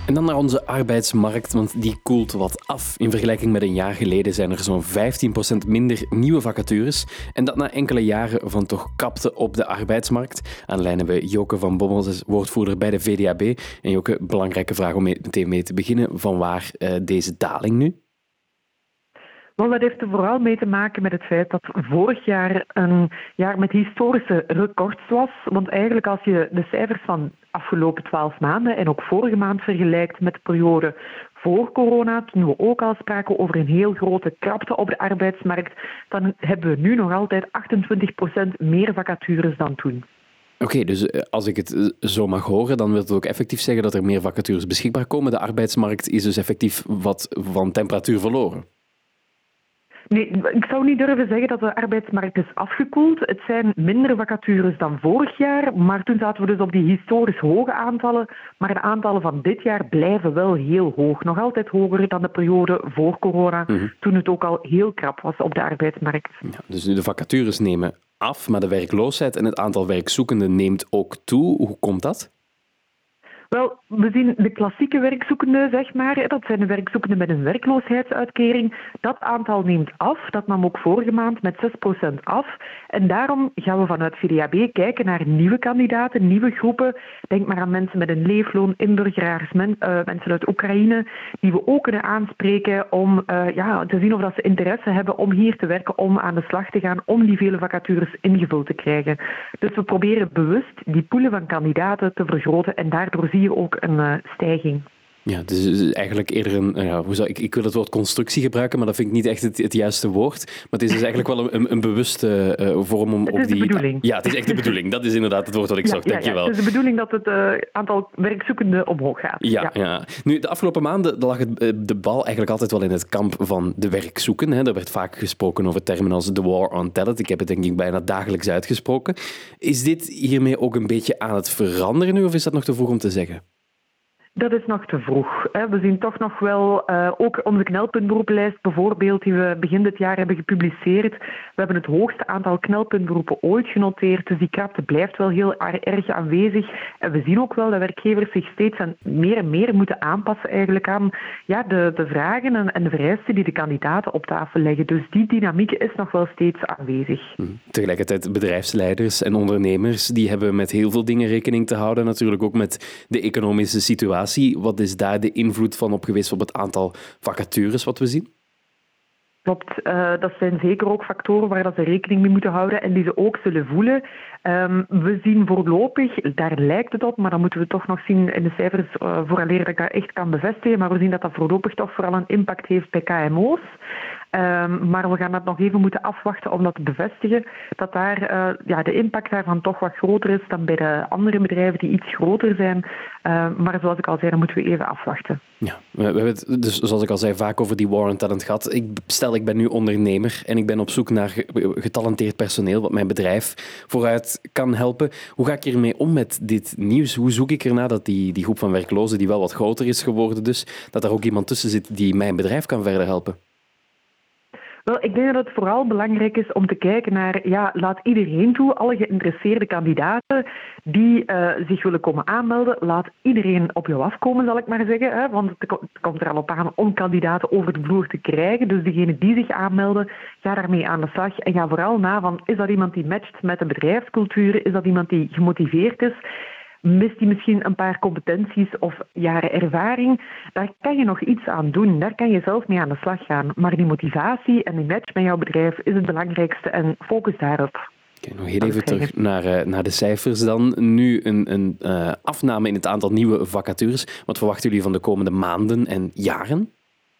En dan naar onze arbeidsmarkt, want die koelt wat af. In vergelijking met een jaar geleden zijn er zo'n 15% minder nieuwe vacatures. En dat na enkele jaren van toch krapte op de arbeidsmarkt. Aan de lijn hebben we Joke van Bommel, woordvoerder bij de VDAB. En Joke, belangrijke vraag om meteen mee te beginnen. Vanwaar deze daling nu? Wel, dat heeft er vooral mee te maken met het feit dat vorig jaar een jaar met historische records was. Want eigenlijk als je de cijfers van afgelopen 12 maanden en ook vorige maand vergelijkt met de periode voor corona, toen we ook al spraken over een heel grote krapte op de arbeidsmarkt, dan hebben we nu nog altijd 28% meer vacatures dan toen. Oké, dus als ik het zo mag horen, dan wil het ook effectief zeggen dat er meer vacatures beschikbaar komen. De arbeidsmarkt is dus effectief wat van temperatuur verloren. Nee, ik zou niet durven zeggen dat de arbeidsmarkt is afgekoeld. Het zijn minder vacatures dan vorig jaar, maar toen zaten we dus op die historisch hoge aantallen. Maar de aantallen van dit jaar blijven wel heel hoog. Nog altijd hoger dan de periode voor corona, toen het ook al heel krap was op de arbeidsmarkt. Ja, dus nu de vacatures nemen af, maar de werkloosheid en het aantal werkzoekenden neemt ook toe. Hoe komt dat? Wel, we zien de klassieke werkzoekenden, zeg maar. Dat zijn de werkzoekenden met een werkloosheidsuitkering. Dat aantal neemt af. Dat nam ook vorige maand met 6% af. En daarom gaan we vanuit VDAB kijken naar nieuwe kandidaten, nieuwe groepen. Denk maar aan mensen met een leefloon, inburgeraars, mensen uit Oekraïne, die we ook kunnen aanspreken om te zien of dat ze interesse hebben om hier te werken, om aan de slag te gaan, om die vele vacatures ingevuld te krijgen. Dus we proberen bewust die poelen van kandidaten te vergroten en daardoor zie je ook een stijging. Ja, dus eigenlijk eerder ik wil het woord constructie gebruiken, maar dat vind ik niet echt het juiste woord. Maar het is dus eigenlijk wel een bewuste vorm om ook die... Het is de bedoeling. Ja, het is echt de bedoeling. Dat is inderdaad het woord wat ik zocht, dankjewel. Het is de bedoeling dat het aantal werkzoekenden omhoog gaat. Ja. Nu, de afgelopen maanden lag de bal eigenlijk altijd wel in het kamp van de werkzoeken. Er werd vaak gesproken over termen als the war on talent. Ik heb het denk ik bijna dagelijks uitgesproken. Is dit hiermee ook een beetje aan het veranderen nu, of is dat nog te vroeg om te zeggen? Dat is nog te vroeg. We zien toch nog wel, ook onze knelpuntberoepenlijst bijvoorbeeld, die we begin dit jaar hebben gepubliceerd. We hebben het hoogste aantal knelpuntberoepen ooit genoteerd, dus die krapte blijft wel heel erg aanwezig. En we zien ook wel dat werkgevers zich steeds en meer moeten aanpassen eigenlijk aan de vragen en de vereisten die de kandidaten op tafel leggen. Dus die dynamiek is nog wel steeds aanwezig. Tegelijkertijd bedrijfsleiders en ondernemers, die hebben met heel veel dingen rekening te houden, natuurlijk ook met de economische situatie. Wat is daar de invloed van op geweest op het aantal vacatures wat we zien? Klopt, dat zijn zeker ook factoren waar dat ze rekening mee moeten houden en die ze ook zullen voelen. We zien voorlopig, daar lijkt het op, maar dan moeten we toch nog zien in de cijfers vooraleer dat ik dat echt kan bevestigen, maar we zien dat dat voorlopig toch vooral een impact heeft bij KMO's. Maar we gaan dat nog even moeten afwachten om dat te bevestigen, dat daar de impact daarvan toch wat groter is dan bij de andere bedrijven die iets groter zijn. Maar zoals ik al zei, dan moeten we even afwachten. Ja, we hebben het dus, zoals ik al zei, vaak over die war on talent gehad. Ik ben nu ondernemer en ik ben op zoek naar getalenteerd personeel wat mijn bedrijf vooruit kan helpen. Hoe ga ik hiermee om met dit nieuws? Hoe zoek ik ernaar dat die groep van werklozen, die wel wat groter is geworden dus, dat er ook iemand tussen zit die mijn bedrijf kan verder helpen? Wel, ik denk dat het vooral belangrijk is om te kijken naar, laat iedereen toe, alle geïnteresseerde kandidaten die zich willen komen aanmelden, laat iedereen op jou afkomen, zal ik maar zeggen. Hè, want het komt er al op aan om kandidaten over de vloer te krijgen. Dus degenen die zich aanmelden, ga daarmee aan de slag en ga vooral na van, is dat iemand die matcht met de bedrijfscultuur? Is dat iemand die gemotiveerd is? Mist die misschien een paar competenties of jaren ervaring? Daar kan je nog iets aan doen. Daar kan je zelf mee aan de slag gaan. Maar die motivatie en die match met jouw bedrijf is het belangrijkste en focus daarop. Okay, nog heel even terug naar de cijfers dan. Nu een afname in het aantal nieuwe vacatures. Wat verwachten jullie van de komende maanden en jaren?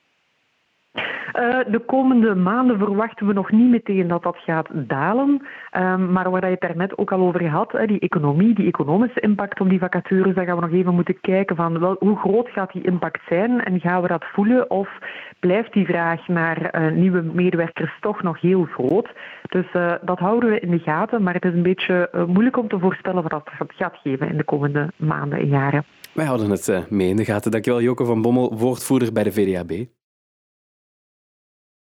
De komende maanden verwachten we nog niet meteen dat dat gaat dalen. Maar waar je het daarnet ook al over had, die economie, die economische impact op die vacatures, daar gaan we nog even moeten kijken van hoe groot gaat die impact zijn en gaan we dat voelen of blijft die vraag naar nieuwe medewerkers toch nog heel groot. Dus dat houden we in de gaten, maar het is een beetje moeilijk om te voorspellen wat dat gaat geven in de komende maanden en jaren. Wij houden het mee in de gaten. Dankjewel Joke van Bommel, woordvoerder bij de VDAB.